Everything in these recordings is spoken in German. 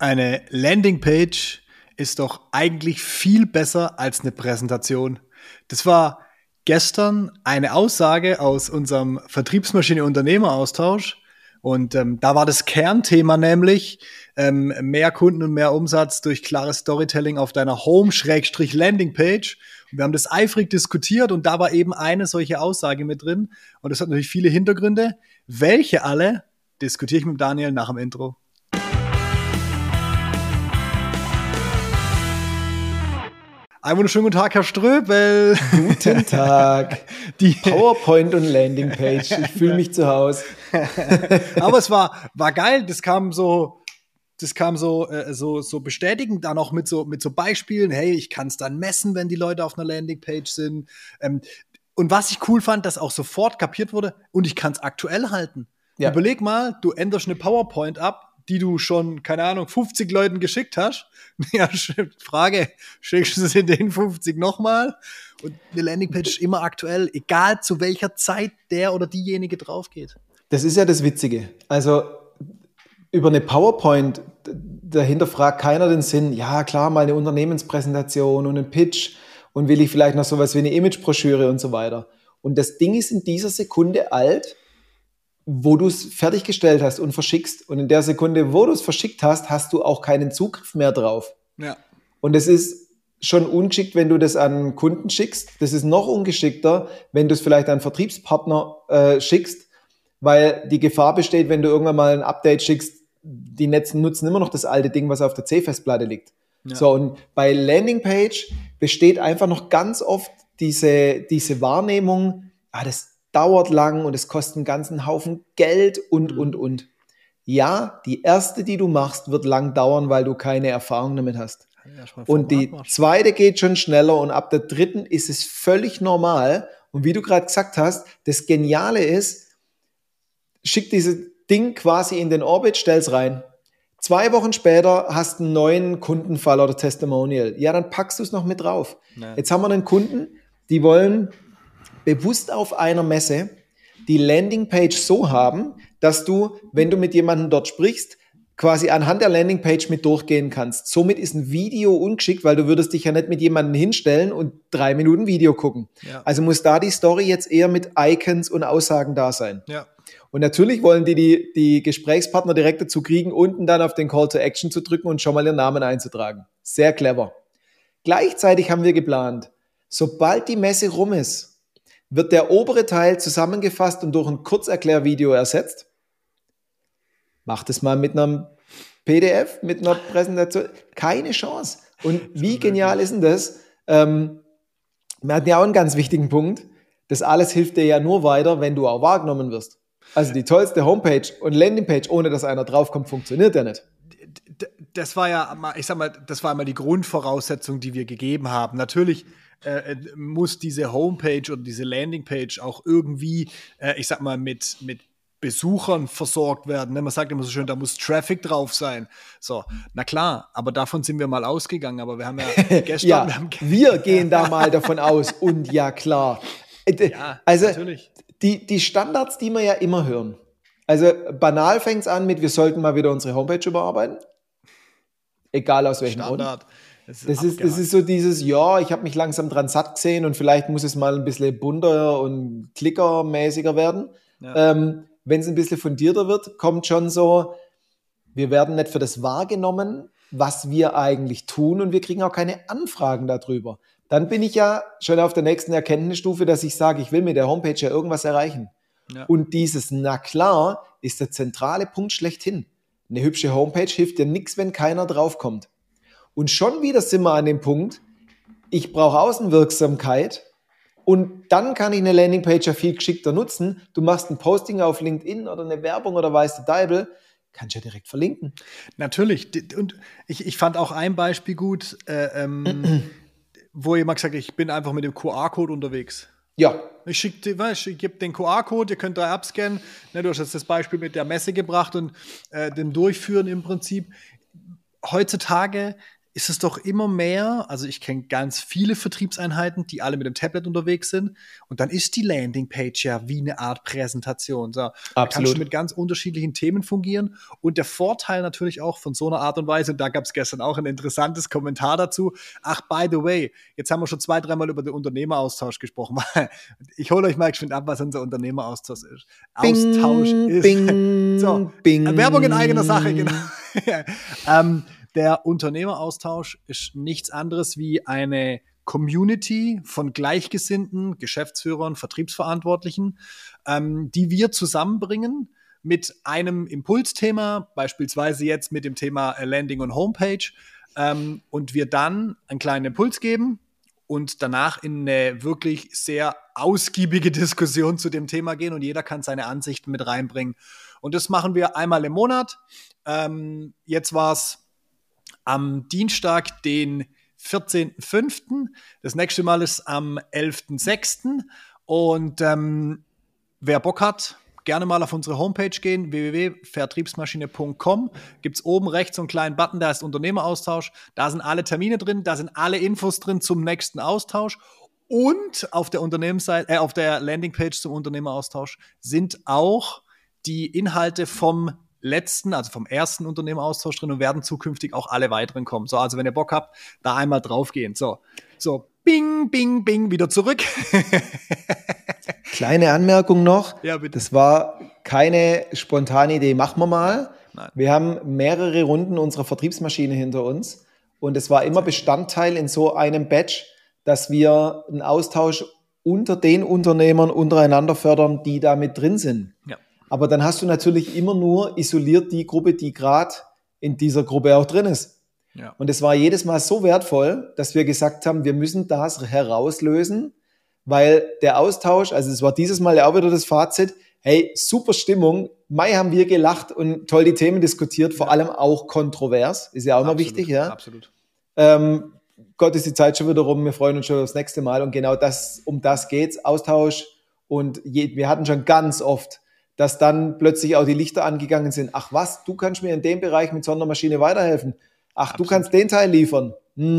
Eine Landingpage ist doch eigentlich viel besser als eine Präsentation. Das war gestern eine Aussage aus unserem Vertriebsmaschine-Unternehmer-Austausch. Und da war das Kernthema nämlich mehr Kunden und mehr Umsatz durch klares Storytelling auf deiner Home-Landingpage. Und wir haben das eifrig diskutiert und da war eben eine solche Aussage mit drin. Und das hat natürlich viele Hintergründe. Welche alle, diskutiere ich mit Daniel nach dem Intro. Einen wunderschönen guten Tag, Herr Ströbel. Guten Tag. Die PowerPoint und Landingpage. Ich fühle mich zu Hause. Aber es war geil. Das kam so bestätigend dann auch mit so Beispielen. Hey, ich kann es dann messen, wenn die Leute auf einer Landingpage sind. Und was ich cool fand, dass auch sofort kapiert wurde und ich kann es aktuell halten. Ja. Überleg mal, du änderst eine PowerPoint ab, die du schon, keine Ahnung, 50 Leuten geschickt hast. Ja, Frage, schickst du sie den 50 nochmal? Und eine Landingpage ist immer aktuell, egal zu welcher Zeit der oder diejenige drauf geht. Das ist ja das Witzige. Also über eine PowerPoint, dahinter fragt keiner den Sinn, ja klar, mal eine Unternehmenspräsentation und einen Pitch und will ich vielleicht noch sowas wie eine Imagebroschüre und so weiter. Und das Ding ist in dieser Sekunde alt, wo du es fertiggestellt hast und verschickst. Und in der Sekunde, wo du es verschickt hast, hast du auch keinen Zugriff mehr drauf. Ja. Und es ist schon ungeschickt, wenn du das an Kunden schickst. Das ist noch ungeschickter, wenn du es vielleicht an Vertriebspartner schickst, weil die Gefahr besteht, wenn du irgendwann mal ein Update schickst, die nutzen immer noch das alte Ding, was auf der C-Festplatte liegt. Ja. So, und bei Landingpage besteht einfach noch ganz oft diese Wahrnehmung, das dauert lang und es kostet einen ganzen Haufen Geld und. Ja, die erste, die du machst, wird lang dauern, weil du keine Erfahrung damit hast. Ja, und die zweite geht schon schneller und ab der dritten ist es völlig normal. Und wie du gerade gesagt hast, das Geniale ist, schick dieses Ding quasi in den Orbit, stell's rein. 2 Wochen später hast du einen neuen Kundenfall oder Testimonial. Ja, dann packst du es noch mit drauf. Ja. Jetzt haben wir einen Kunden, die wollen bewusst auf einer Messe die Landingpage so haben, dass du, wenn du mit jemandem dort sprichst, quasi anhand der Landingpage mit durchgehen kannst. Somit ist ein Video ungeschickt, weil du würdest dich ja nicht mit jemandem hinstellen und 3 Minuten Video gucken. Ja. Also muss da die Story jetzt eher mit Icons und Aussagen da sein. Ja. Und natürlich wollen die Gesprächspartner direkt dazu kriegen, unten dann auf den Call to Action zu drücken und schon mal ihren Namen einzutragen. Sehr clever. Gleichzeitig haben wir geplant, sobald die Messe rum ist, wird der obere Teil zusammengefasst und durch ein Kurzerklärvideo ersetzt. Macht es mal mit einem PDF, mit einer Präsentation. Keine Chance. Und wie genial ist denn das? Wir hatten ja auch einen ganz wichtigen Punkt. Das alles hilft dir ja nur weiter, wenn du auch wahrgenommen wirst. Also die tollste Homepage und Landingpage, ohne dass einer draufkommt, funktioniert ja nicht. Das war ja, ich sag mal, das war einmal die Grundvoraussetzung, die wir gegeben haben. Natürlich muss diese Homepage oder diese Landingpage auch irgendwie, ich sag mal, mit Besuchern versorgt werden. Man sagt immer so schön, da muss Traffic drauf sein. So, na klar, aber davon sind wir mal ausgegangen. Aber wir haben ja gestern... ja, wir gehen da mal davon aus. Und ja, klar. Ja, also natürlich. Die Standards, die wir ja immer hören. Also banal fängt es an mit, wir sollten mal wieder unsere Homepage überarbeiten. Egal aus welchem Standard. Grund. Das ist so dieses, ja, ich habe mich langsam dran satt gesehen und vielleicht muss es mal ein bisschen bunter und klickermäßiger werden. Ja. Wenn es ein bisschen fundierter wird, kommt schon so, wir werden nicht für das wahrgenommen, was wir eigentlich tun und wir kriegen auch keine Anfragen darüber. Dann bin ich ja schon auf der nächsten Erkenntnisstufe, dass ich sage, ich will mit der Homepage ja irgendwas erreichen. Ja. Und dieses, na klar, ist der zentrale Punkt schlechthin. Eine hübsche Homepage hilft dir nichts, wenn keiner draufkommt. Und schon wieder sind wir an dem Punkt, ich brauche Außenwirksamkeit und dann kann ich eine Landingpage ja viel geschickter nutzen. Du machst ein Posting auf LinkedIn oder eine Werbung oder weiß der Deibel, kannst ja direkt verlinken. Natürlich. Und ich fand auch ein Beispiel gut, wo jemand gesagt hat, ich bin einfach mit dem QR-Code unterwegs. Ja. Ich gebe den QR-Code, ihr könnt da abscannen. Du hast jetzt das Beispiel mit der Messe gebracht und dem Durchführen im Prinzip. Heutzutage ist es doch immer mehr, also ich kenne ganz viele Vertriebseinheiten, die alle mit dem Tablet unterwegs sind und dann ist die Landingpage ja wie eine Art Präsentation. So, da kannst du mit ganz unterschiedlichen Themen fungieren und der Vorteil natürlich auch von so einer Art und Weise, und da gab es gestern auch ein interessantes Kommentar dazu, ach, by the way, jetzt haben wir schon 2-3 Mal über den Unternehmeraustausch gesprochen. Ich hole euch mal geschwind ab, was unser Unternehmeraustausch ist. Bing, Austausch ist bing, so, bing. Werbung in eigener Sache, genau. Der Unternehmeraustausch ist nichts anderes wie eine Community von Gleichgesinnten, Geschäftsführern, Vertriebsverantwortlichen, die wir zusammenbringen mit einem Impulsthema, beispielsweise jetzt mit dem Thema Landing und Homepage, und wir dann einen kleinen Impuls geben und danach in eine wirklich sehr ausgiebige Diskussion zu dem Thema gehen und jeder kann seine Ansichten mit reinbringen. Und das machen wir einmal im Monat. Jetzt war es am Dienstag, den 14.05. Das nächste Mal ist am 11.06. Und wer Bock hat, gerne mal auf unsere Homepage gehen, www.vertriebsmaschine.com. Gibt es oben rechts so einen kleinen Button, da ist Unternehmeraustausch. Da sind alle Termine drin, da sind alle Infos drin zum nächsten Austausch. Und auf der Unternehmensseite, auf der Landingpage zum Unternehmeraustausch sind auch die Inhalte vom ersten Unternehmeraustausch drin und werden zukünftig auch alle weiteren kommen. So, also wenn ihr Bock habt, da einmal draufgehen. So, bing, bing, bing, wieder zurück. Kleine Anmerkung noch. Ja, bitte. Das war keine spontane Idee, machen wir mal. Nein. Wir haben mehrere Runden unserer Vertriebsmaschine hinter uns und es war immer Bestandteil in so einem Batch, dass wir einen Austausch unter den Unternehmern untereinander fördern, die da mit drin sind. Ja. Aber dann hast du natürlich immer nur isoliert die Gruppe, die gerade in dieser Gruppe auch drin ist. Ja. Und es war jedes Mal so wertvoll, dass wir gesagt haben, wir müssen das herauslösen, weil der Austausch, also es war dieses Mal ja auch wieder das Fazit, hey, super Stimmung, Mai haben wir gelacht und toll die Themen diskutiert, vor allem auch kontrovers, ist ja auch immer wichtig. Ja? Absolut. Gott, ist die Zeit schon wieder rum, wir freuen uns schon aufs nächste Mal und genau um das geht's, Austausch und wir hatten schon ganz oft, dass dann plötzlich auch die Lichter angegangen sind. Ach was, du kannst mir in dem Bereich mit Sondermaschine weiterhelfen. Ach, absolut. Du kannst den Teil liefern.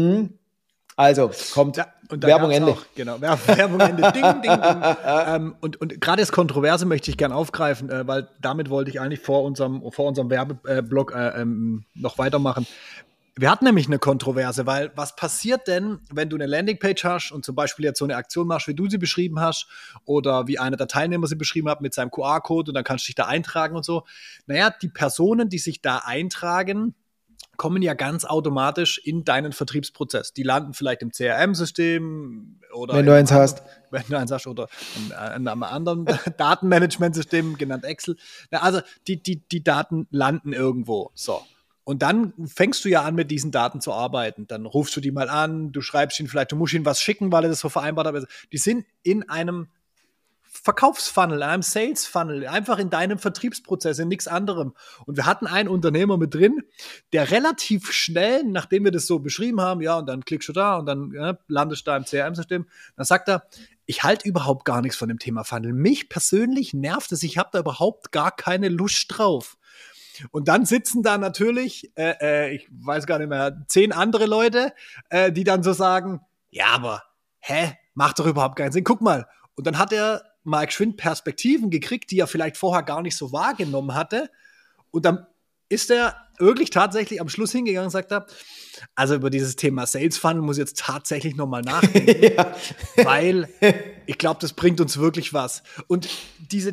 Also, kommt Werbung Ende. Auch, genau, Werbung Ende. Ding, ding, ding. Und gerade das Kontroverse möchte ich gerne aufgreifen, weil damit wollte ich eigentlich vor unserem Werbeblock noch weitermachen. Wir hatten nämlich eine Kontroverse, weil was passiert denn, wenn du eine Landingpage hast und zum Beispiel jetzt so eine Aktion machst, wie du sie beschrieben hast oder wie einer der Teilnehmer sie beschrieben hat mit seinem QR-Code und dann kannst du dich da eintragen und so. Naja, die Personen, die sich da eintragen, kommen ja ganz automatisch in deinen Vertriebsprozess. Die landen vielleicht im CRM-System oder wenn du eins hast. Wenn du eins hast oder in einem anderen Datenmanagementsystem, genannt Excel. Also die Daten landen irgendwo. So. Und dann fängst du ja an, mit diesen Daten zu arbeiten. Dann rufst du die mal an, du schreibst ihnen vielleicht, du musst ihnen was schicken, weil er das so vereinbart hat. Die sind in einem Verkaufsfunnel, in einem Sales-Funnel, einfach in deinem Vertriebsprozess, in nichts anderem. Und wir hatten einen Unternehmer mit drin, der relativ schnell, nachdem wir das so beschrieben haben, ja, und dann klickst du da und dann landest du da im CRM-System, dann sagt er, ich halte überhaupt gar nichts von dem Thema Funnel. Mich persönlich nervt es, ich habe da überhaupt gar keine Lust drauf. Und dann sitzen da natürlich, ich weiß gar nicht mehr, 10 andere Leute, die dann so sagen, ja, aber, macht doch überhaupt keinen Sinn. Guck mal. Und dann hat er mal geschwind Perspektiven gekriegt, die er vielleicht vorher gar nicht so wahrgenommen hatte. Und dann ist er wirklich tatsächlich am Schluss hingegangen und sagt, also über dieses Thema Sales Funnel muss ich jetzt tatsächlich nochmal nachdenken, ja. Weil ich glaube, das bringt uns wirklich was. Und diese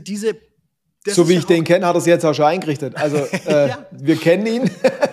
so wie ich den kenne, hat er es jetzt auch schon eingerichtet. Also ja. Wir kennen ihn.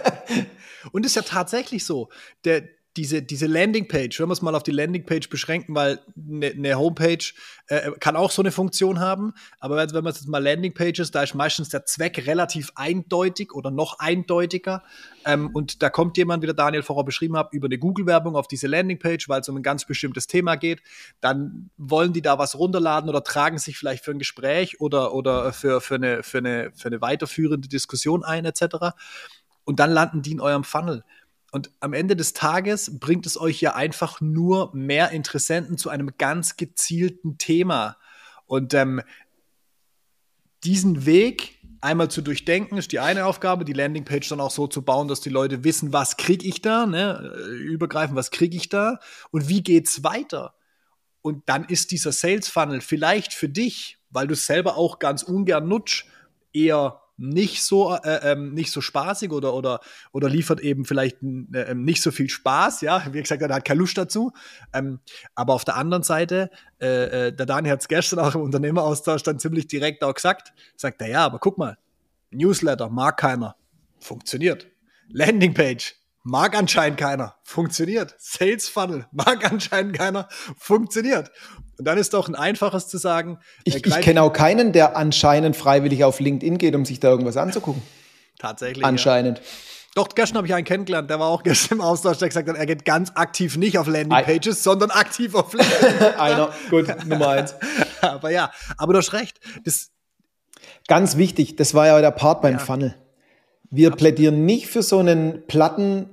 Und es ist ja tatsächlich so, diese Landingpage, wenn wir es mal auf die Landingpage beschränken, weil eine Homepage kann auch so eine Funktion haben, aber wenn man jetzt mal Landingpages, da ist meistens der Zweck relativ eindeutig oder noch eindeutiger und da kommt jemand, wie der Daniel vorher beschrieben hat, über eine Google-Werbung auf diese Landingpage, weil es um ein ganz bestimmtes Thema geht, dann wollen die da was runterladen oder tragen sich vielleicht für ein Gespräch oder für eine weiterführende Diskussion ein etc. Und dann landen die in eurem Funnel. Und am Ende des Tages bringt es euch ja einfach nur mehr Interessenten zu einem ganz gezielten Thema. Und diesen Weg einmal zu durchdenken, ist die eine Aufgabe, die Landingpage dann auch so zu bauen, dass die Leute wissen, was kriege ich da, ne? Übergreifend, was kriege ich da und wie geht's weiter? Und dann ist dieser Sales Funnel vielleicht für dich, weil du es selber auch ganz ungern nutzt, eher nicht so spaßig oder liefert eben vielleicht nicht so viel Spaß, ja, wie gesagt, er hat keine Lust dazu. Aber auf der anderen Seite, der Daniel hat es gestern auch im Unternehmeraustausch dann ziemlich direkt auch gesagt, sagt er, ja, aber guck mal, Newsletter mag keiner, funktioniert. Landingpage mag anscheinend keiner, funktioniert. Sales Funnel mag anscheinend keiner, funktioniert. Und dann ist doch ein einfaches zu sagen. Ich kenne auch keinen, der anscheinend freiwillig auf LinkedIn geht, um sich da irgendwas anzugucken. Tatsächlich. Anscheinend. Ja. Doch, gestern habe ich einen kennengelernt, der war auch gestern im Austausch, der gesagt hat, er geht ganz aktiv nicht auf Landingpages, sondern aktiv auf LinkedIn. Einer, gut, Nummer 1. Aber ja, aber du hast recht. Das ganz wichtig, das war ja der Part beim Funnel. Wir plädieren nicht für so einen platten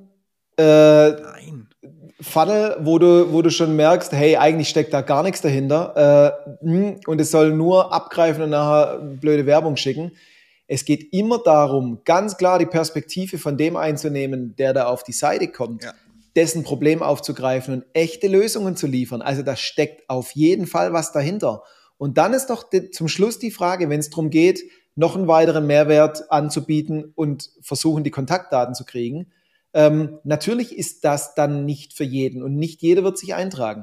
Nein. Funnel, wo du schon merkst, hey, eigentlich steckt da gar nichts dahinter und es soll nur abgreifen und nachher blöde Werbung schicken. Es geht immer darum, ganz klar die Perspektive von dem einzunehmen, der da auf die Seite kommt, dessen Problem aufzugreifen und echte Lösungen zu liefern. Also da steckt auf jeden Fall was dahinter. Und dann ist doch zum Schluss die Frage, wenn es darum geht, noch einen weiteren Mehrwert anzubieten und versuchen, die Kontaktdaten zu kriegen. Natürlich ist das dann nicht für jeden und nicht jeder wird sich eintragen.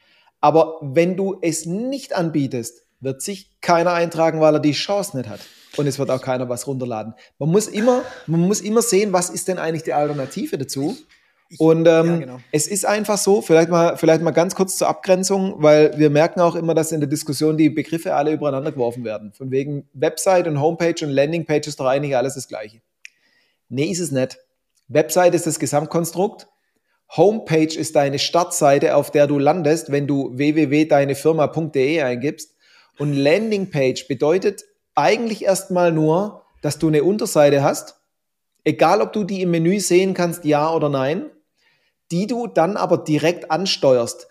Aber wenn du es nicht anbietest, wird sich keiner eintragen, weil er die Chance nicht hat. Und es wird auch keiner was runterladen. Man muss immer sehen, was ist denn eigentlich die Alternative dazu? Und genau. Es ist einfach so, vielleicht mal ganz kurz zur Abgrenzung, weil wir merken auch immer, dass in der Diskussion die Begriffe alle übereinander geworfen werden. Von wegen Website und Homepage und Landingpage ist doch eigentlich alles das Gleiche. Nee, ist es nicht. Website ist das Gesamtkonstrukt. Homepage ist deine Startseite, auf der du landest, wenn du www.deinefirma.de eingibst. Und Landingpage bedeutet eigentlich erstmal nur, dass du eine Unterseite hast, egal ob du die im Menü sehen kannst, ja oder nein, die du dann aber direkt ansteuerst.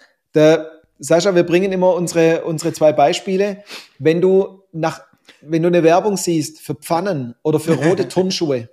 Sascha, wir bringen immer unsere 2 Beispiele. Wenn du eine Werbung siehst für Pfannen oder für rote Turnschuhe,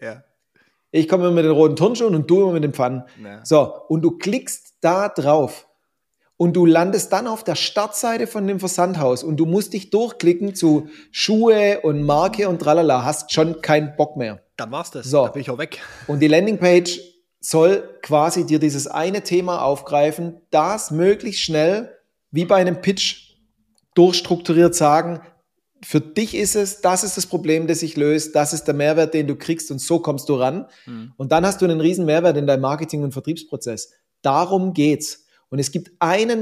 ich komme immer mit den roten Turnschuhen und du immer mit den Pfannen. Ja. So, und du klickst da drauf und du landest dann auf der Startseite von dem Versandhaus und du musst dich durchklicken zu Schuhe und Marke und tralala, hast schon keinen Bock mehr. Dann war's das, so. Da bin ich auch weg. Und die Landingpage soll quasi dir dieses eine Thema aufgreifen, das möglichst schnell, wie bei einem Pitch, durchstrukturiert sagen, für dich ist es, das ist das Problem, das sich löst, das ist der Mehrwert, den du kriegst und so kommst du ran. Und dann hast du einen riesen Mehrwert in deinem Marketing- und Vertriebsprozess. Darum geht's. Und es gibt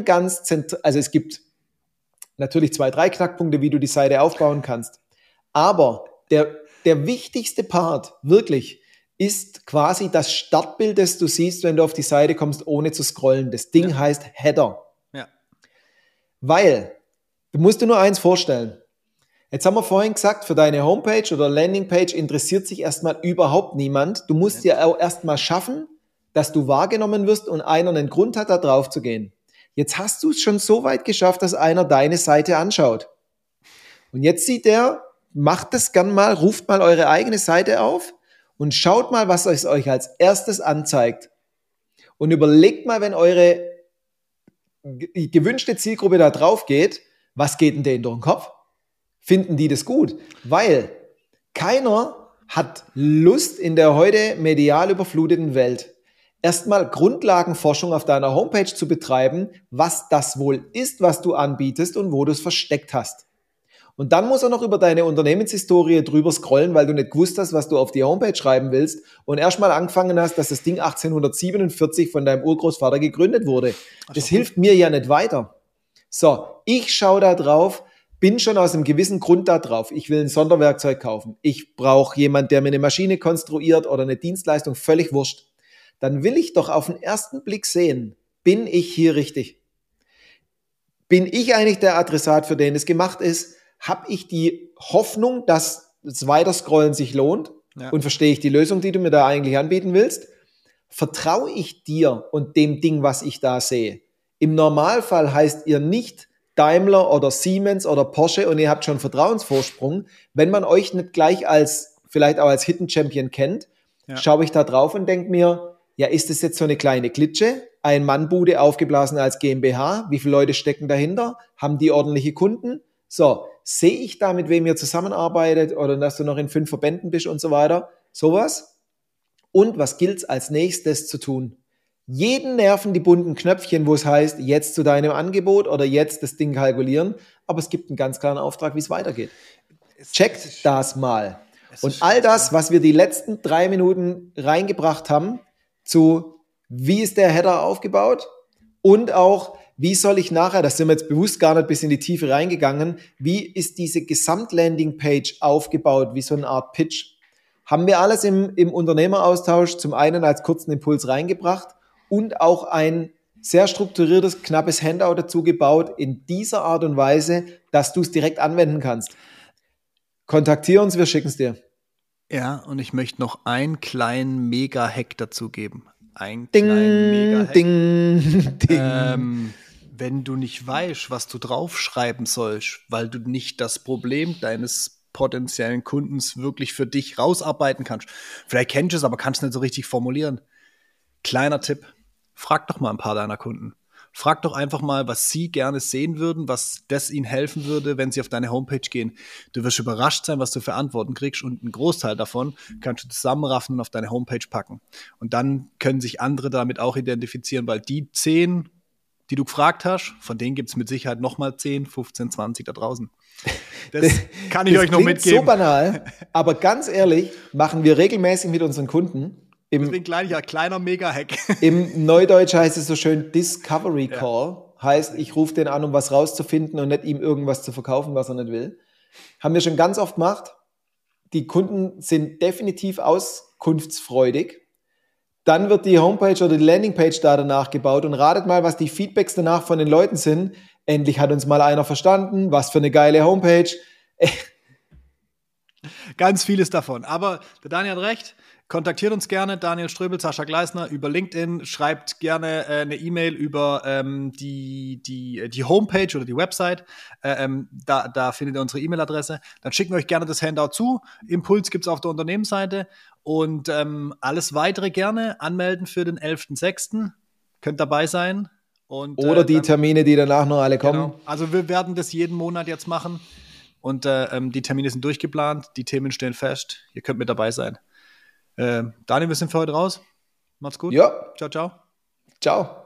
es gibt natürlich 2, 3 Knackpunkte, wie du die Seite aufbauen kannst. Aber der wichtigste Part, wirklich, ist quasi das Startbild, das du siehst, wenn du auf die Seite kommst, ohne zu scrollen. Das Ding heißt Header. Ja. Weil, du musst dir nur eins vorstellen. Jetzt haben wir vorhin gesagt, für deine Homepage oder Landingpage interessiert sich erstmal überhaupt niemand. Du musst dir auch erstmal schaffen, dass du wahrgenommen wirst und einer einen Grund hat, da drauf zu gehen. Jetzt hast du es schon so weit geschafft, dass einer deine Seite anschaut. Und jetzt macht das gern mal, ruft mal eure eigene Seite auf und schaut mal, was es euch als erstes anzeigt. Und überlegt mal, wenn eure gewünschte Zielgruppe da drauf geht, was geht denn denen durch den Kopf? Finden die das gut? Weil keiner hat Lust in der heute medial überfluteten Welt, erstmal Grundlagenforschung auf deiner Homepage zu betreiben, was das wohl ist, was du anbietest und wo du es versteckt hast. Und dann muss er noch über deine Unternehmenshistorie drüber scrollen, weil du nicht gewusst hast, was du auf die Homepage schreiben willst und erstmal angefangen hast, dass das Ding 1847 von deinem Urgroßvater gegründet wurde. Das hilft mir ja nicht weiter. So, ich schaue da drauf, bin schon aus einem gewissen Grund da drauf. Ich will ein Sonderwerkzeug kaufen. Ich brauche jemanden, der mir eine Maschine konstruiert oder eine Dienstleistung, völlig wurscht. Dann will ich doch auf den ersten Blick sehen, bin ich hier richtig? Bin ich eigentlich der Adressat, für den es gemacht ist? Habe ich die Hoffnung, dass das Weiterscrollen sich lohnt? Ja. Und verstehe ich die Lösung, die du mir da eigentlich anbieten willst? Vertraue ich dir und dem Ding, was ich da sehe? Im Normalfall heißt ihr nicht, Daimler oder Siemens oder Porsche und ihr habt schon Vertrauensvorsprung. Wenn man euch nicht gleich vielleicht auch als Hidden Champion kennt, schaue ich da drauf und denke mir, ja, ist das jetzt so eine kleine Klitsche? Ein-Mann-Bude aufgeblasen als GmbH? Wie viele Leute stecken dahinter? Haben die ordentliche Kunden? So, sehe ich da, mit wem ihr zusammenarbeitet oder dass du noch in 5 Verbänden bist und so weiter? Sowas. Und was gilt's als nächstes zu tun? Jeden nerven die bunten Knöpfchen, wo es heißt, jetzt zu deinem Angebot oder jetzt das Ding kalkulieren. Aber es gibt einen ganz klaren Auftrag, wie es weitergeht. Checkt das mal. Und all das, was wir die letzten 3 Minuten reingebracht haben, zu wie ist der Header aufgebaut und auch wie soll ich nachher, das sind wir jetzt bewusst gar nicht bis in die Tiefe reingegangen, wie ist diese Gesamt-Landing-Page aufgebaut, wie so eine Art Pitch. Haben wir alles im Unternehmeraustausch zum einen als kurzen Impuls reingebracht und auch ein sehr strukturiertes, knappes Handout dazu gebaut in dieser Art und Weise, dass du es direkt anwenden kannst. Kontaktiere uns, wir schicken es dir. Ja, und ich möchte noch einen kleinen Mega-Hack dazu geben. Einen Ding, kleinen Mega-Hack. Ding. Wenn du nicht weißt, was du draufschreiben sollst, weil du nicht das Problem deines potenziellen Kundens wirklich für dich rausarbeiten kannst. Vielleicht kennst du es, aber kannst es nicht so richtig formulieren. Kleiner Tipp, frag doch mal ein paar deiner Kunden. Frag doch einfach mal, was sie gerne sehen würden, was das ihnen helfen würde, wenn sie auf deine Homepage gehen. Du wirst überrascht sein, was du für Antworten kriegst und einen Großteil davon kannst du zusammenraffen und auf deine Homepage packen. Und dann können sich andere damit auch identifizieren, weil die 10, die du gefragt hast, von denen gibt es mit Sicherheit nochmal 10, 15, 20 da draußen. Das kann ich euch noch mitgeben. So banal, aber ganz ehrlich, machen wir regelmäßig mit unseren Kunden. Deswegen kleiner Mega-Hack. Im Neudeutsch heißt es so schön Discovery Call. Heißt, ich rufe den an, um was rauszufinden und nicht ihm irgendwas zu verkaufen, was er nicht will. Haben wir schon ganz oft gemacht. Die Kunden sind definitiv auskunftsfreudig. Dann wird die Homepage oder die Landingpage da danach gebaut und ratet mal, was die Feedbacks danach von den Leuten sind. Endlich hat uns mal einer verstanden. Was für eine geile Homepage. Ganz vieles davon. Aber der Daniel hat recht. Kontaktiert uns gerne, Daniel Ströbel, Sascha Gleisner, über LinkedIn. Schreibt gerne eine E-Mail über die Homepage oder die Website. Da findet ihr unsere E-Mail-Adresse. Dann schicken wir euch gerne das Handout zu. Impuls gibt es auf der Unternehmensseite. Und alles Weitere gerne anmelden für den 11.06. Könnt dabei sein. Und, oder die Termine, die danach noch alle kommen. Genau. Also wir werden das jeden Monat jetzt machen. Und die Termine sind durchgeplant. Die Themen stehen fest. Ihr könnt mit dabei sein. Daniel, wir sind für heute raus. Macht's gut. Ja. Ciao, ciao. Ciao.